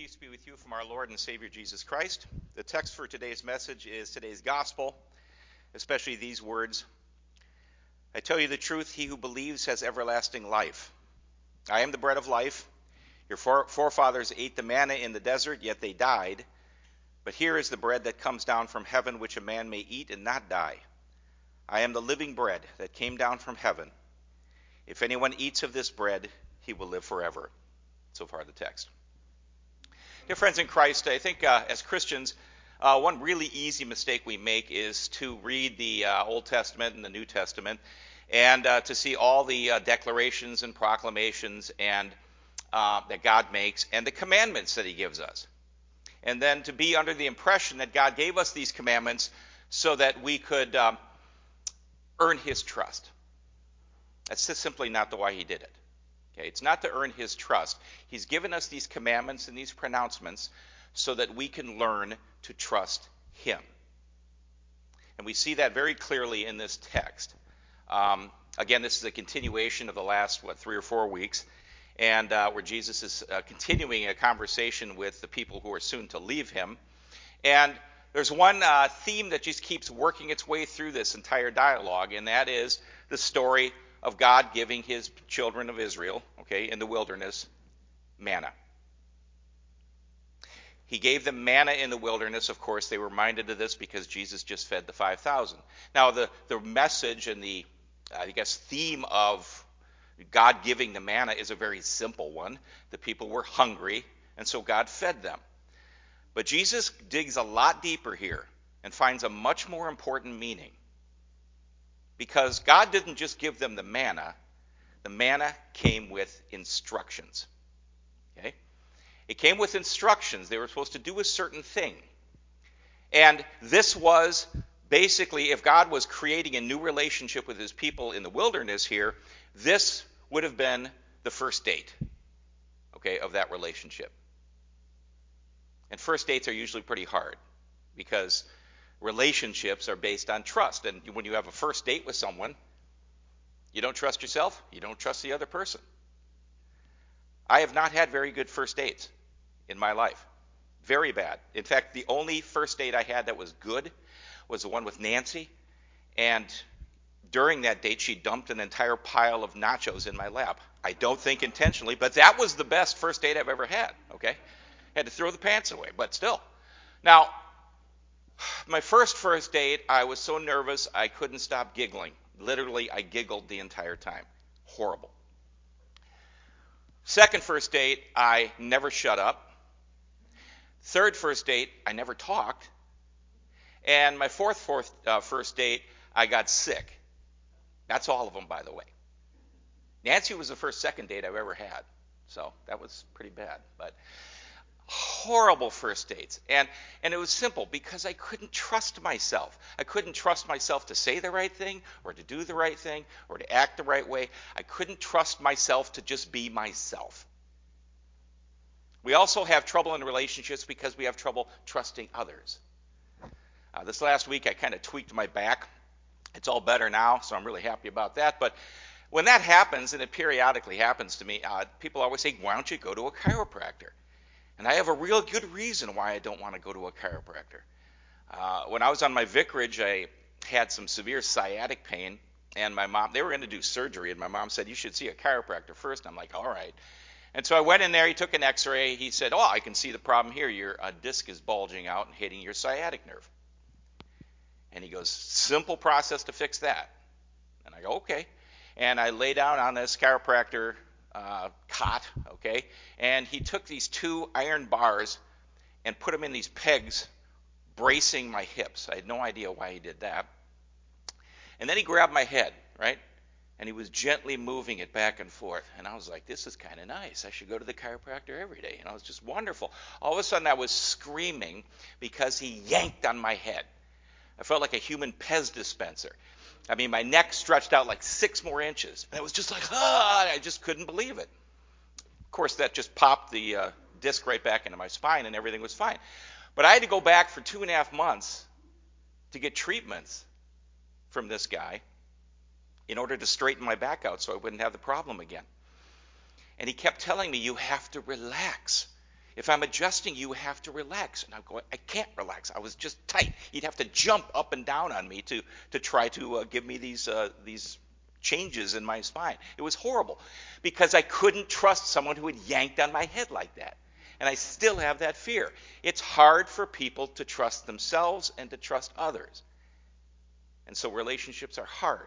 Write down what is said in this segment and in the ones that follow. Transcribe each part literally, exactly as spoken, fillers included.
Peace be with you from our Lord and Savior Jesus Christ. The text for today's message is today's gospel, especially these words. I tell you the truth, he who believes has everlasting life. I am the bread of life. Your forefathers ate the manna in the desert, yet they died. But here is the bread that comes down from heaven, which a man may eat and not die. I am the living bread that came down from heaven. If anyone eats of this bread, he will live forever. So far the text. Dear friends in Christ, I think uh, as Christians, uh, one really easy mistake we make is to read the uh, Old Testament and the New Testament and uh, to see all the uh, declarations and proclamations and uh, that God makes and the commandments that he gives us. And then to be under the impression that God gave us these commandments so that we could um, earn his trust. That's just simply not the way he did it. Okay, it's not to earn his trust. He's given us these commandments and these pronouncements so that we can learn to trust him. And we see that very clearly in this text. Um, again, this is a continuation of the last, what, three or four weeks, and uh, where Jesus is uh, continuing a conversation with the people who are soon to leave him. And there's one uh, theme that just keeps working its way through this entire dialogue, and that is the story of God giving his children of Israel, okay, in the wilderness, manna. He gave them manna in the wilderness. Of course, they were reminded of this because Jesus just fed the five thousand. Now, the, the message and the, I guess, theme of God giving the manna is a very simple one. The people were hungry, and so God fed them. But Jesus digs a lot deeper here and finds a much more important meaning. Because God didn't just give them the manna. The manna came with instructions. Okay? It came with instructions. They were supposed to do a certain thing. And this was basically, if God was creating a new relationship with his people in the wilderness here, this would have been the first date, okay, of that relationship. And first dates are usually pretty hard because relationships are based on trust. And when you have a first date with someone, you don't trust yourself, you don't trust the other person. I have not had very good first dates in my life. Very bad. In fact, the only first date I had that was good was the one with Nancy. And during that date, she dumped an entire pile of nachos in my lap. I don't think intentionally, but that was the best first date I've ever had, okay? Had to throw the pants away, but still. Now, my first first date, I was so nervous I couldn't stop giggling. Literally, I giggled the entire time. Horrible. Second first date, I never shut up. Third first date, I never talked. And my fourth, fourth uh, first date, I got sick. That's all of them, by the way. Nancy was the first second date I've ever had. So that was pretty bad. But horrible first dates. And and it was simple because I couldn't trust myself. I couldn't trust myself to say the right thing or to do the right thing or to act the right way. I couldn't trust myself to just be myself. We also have trouble in relationships because we have trouble trusting others. Uh, this last week I kind of tweaked my back. It's all better now, so I'm really happy about that. But when that happens, and it periodically happens to me, uh, people always say, why don't you go to a chiropractor? And I have a real good reason why I don't want to go to a chiropractor. Uh, when I was on my vicarage, I had some severe sciatic pain, and my mom, they were going to do surgery, and my mom said, you should see a chiropractor first. I'm like, all right. And so I went in there, he took an x-ray, he said, oh, I can see the problem here. Your uh, disc is bulging out and hitting your sciatic nerve. And he goes, simple process to fix that. And I go, okay. And I lay down on this chiropractor Uh, cot, okay, and he took these two iron bars and put them in these pegs, bracing my hips. I had no idea why he did that. And then he grabbed my head, right, and he was gently moving it back and forth. And I was like, this is kind of nice. I should go to the chiropractor every day. And it was just wonderful. All of a sudden, I was screaming because he yanked on my head. I felt like a human Pez dispenser. I mean, my neck stretched out like six more inches. And it was just like, ah, I just couldn't believe it. Of course, that just popped the uh, disc right back into my spine and everything was fine. But I had to go back for two and a half months to get treatments from this guy in order to straighten my back out so I wouldn't have the problem again. And he kept telling me, you have to relax. If I'm adjusting, you have to relax. And I'm going, I can't relax. I was just tight. You'd have to jump up and down on me to to try to uh, give me these uh, these changes in my spine. It was horrible because I couldn't trust someone who had yanked on my head like that. And I still have that fear. It's hard for people to trust themselves and to trust others. And so relationships are hard.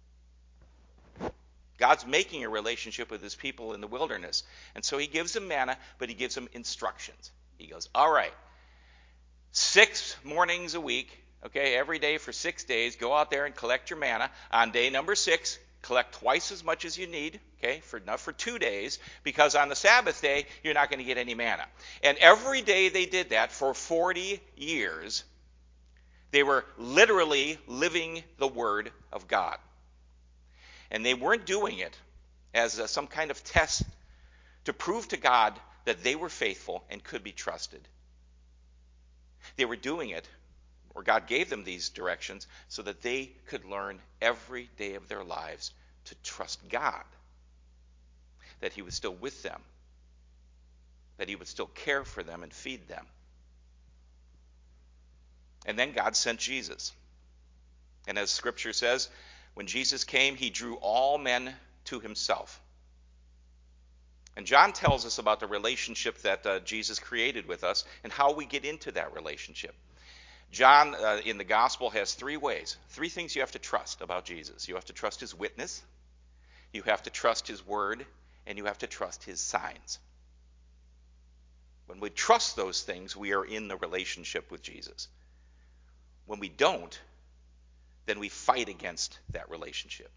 God's making a relationship with his people in the wilderness. And so he gives them manna, but he gives them instructions. He goes, all right, six mornings a week, okay, every day for six days, go out there and collect your manna. On day number six, collect twice as much as you need, okay, for enough for two days, because on the Sabbath day, you're not going to get any manna. And every day they did that for forty years. They were literally living the word of God. And they weren't doing it as a, some kind of test to prove to God that they were faithful and could be trusted. They were doing it, or God gave them these directions, so that they could learn every day of their lives to trust God, that he was still with them, that he would still care for them and feed them. And then God sent Jesus. And as Scripture says, when Jesus came, he drew all men to himself. And John tells us about the relationship that uh, Jesus created with us and how we get into that relationship. John, uh, in the gospel, has three ways, three things you have to trust about Jesus. You have to trust his witness, you have to trust his word, and you have to trust his signs. When we trust those things, we are in the relationship with Jesus. When we don't, then we fight against that relationship.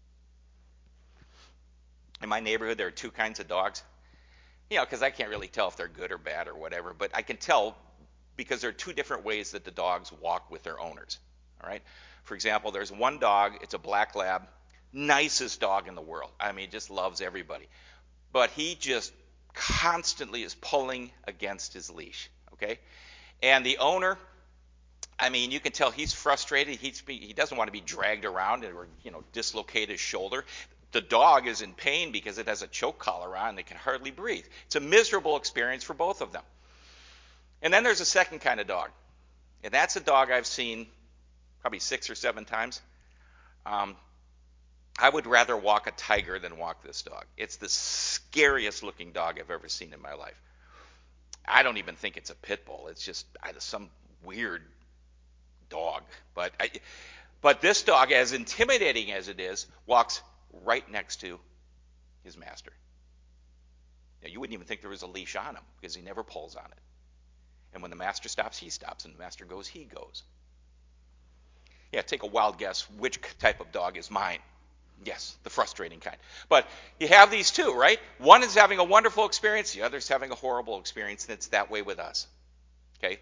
In my neighborhood, there are two kinds of dogs. You know, because I can't really tell if they're good or bad or whatever, but I can tell because there are two different ways that the dogs walk with their owners. All right. For example, there's one dog, it's a black lab, nicest dog in the world. I mean, just loves everybody. But he just constantly is pulling against his leash. Okay. And the owner, I mean, you can tell he's frustrated. He's, he doesn't want to be dragged around or, you know, dislocate his shoulder. The dog is in pain because it has a choke collar on and they can hardly breathe. It's a miserable experience for both of them. And then there's a second kind of dog. And that's a dog I've seen probably six or seven times. Um, I would rather walk a tiger than walk this dog. It's the scariest looking dog I've ever seen in my life. I don't even think it's a pit bull. It's just some weird dog. But I, but this dog, as intimidating as it is, walks right next to his master. Now, you wouldn't even think there was a leash on him because he never pulls on it. And when the master stops, he stops. And the master goes, he goes. Yeah, take a wild guess. Which type of dog is mine? Yes, the frustrating kind. But you have these two, right? One is having a wonderful experience. The other is having a horrible experience. And it's that way with us. Okay?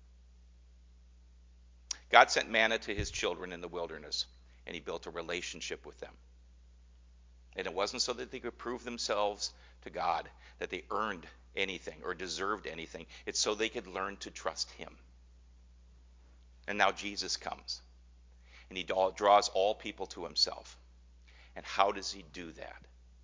God sent manna to his children in the wilderness. And he built a relationship with them. And it wasn't so that they could prove themselves to God, that they earned anything or deserved anything. It's so they could learn to trust him. And now Jesus comes. And he draws all people to himself. And how does he do that?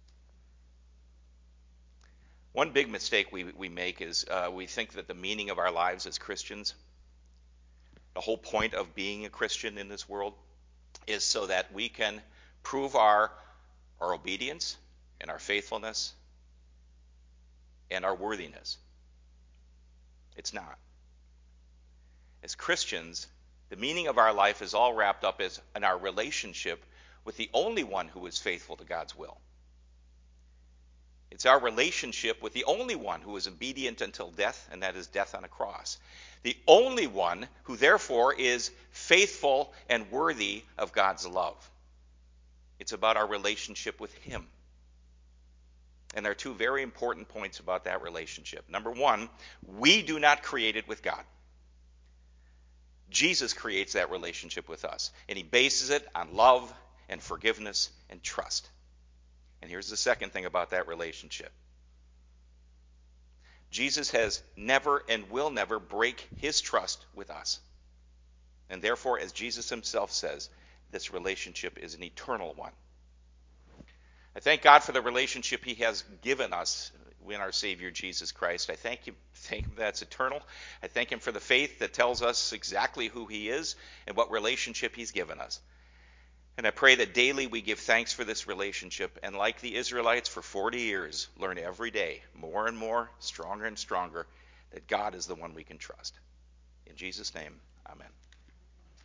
One big mistake we, we make is uh, we think that the meaning of our lives as Christians, the whole point of being a Christian in this world, is so that we can prove our, our obedience and our faithfulness and our worthiness. It's not. As Christians, the meaning of our life is all wrapped up as in our relationship with the only one who is faithful to God's will. It's our relationship with the only one who is obedient until death, and that is death on a cross. The only one who therefore is faithful and worthy of God's love. It's about our relationship with him. And there are two very important points about that relationship. Number one, we do not create it with God. Jesus creates that relationship with us, and he bases it on love and forgiveness and trust. And here's the second thing about that relationship. Jesus has never and will never break his trust with us. And therefore, as Jesus himself says, this relationship is an eternal one. I thank God for the relationship he has given us in our Savior Jesus Christ. I thank him, thank him that's eternal. I thank him for the faith that tells us exactly who he is and what relationship he's given us. And I pray that daily we give thanks for this relationship, and like the Israelites for forty years, learn every day more and more, stronger and stronger, that God is the one we can trust. In Jesus' name, amen.